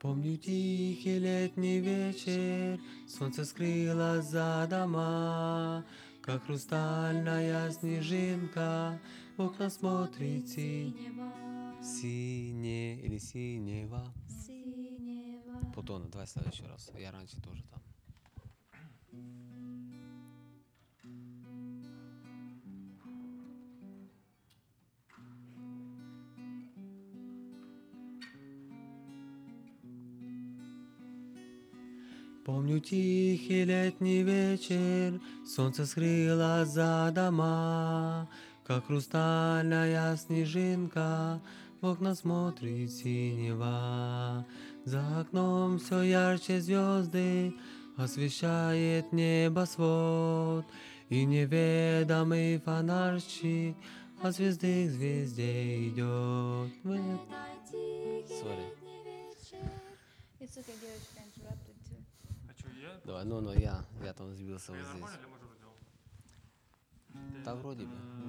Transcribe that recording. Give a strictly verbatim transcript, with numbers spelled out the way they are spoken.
Помню тихий летний вечер, солнце скрылось за дома, как хрустальная снежинка в окна смотрит синева. Сине или синева. Синева. Путона, давай следующий раз. Я раньше тоже там. Помню тихий летний вечер, солнце скрылось за дома, как хрустальная снежинка в окна смотрит синева. За окном все ярче звезды освещает небосвод, и неведомый фонарщик от звезды к звезде идет. Sorry. It's okay, девочка, interrupted too. А что, я? Давай, ну, ну, я, я там сбился Я вот здесь. нормально или мы уже делал? Да, вроде бы.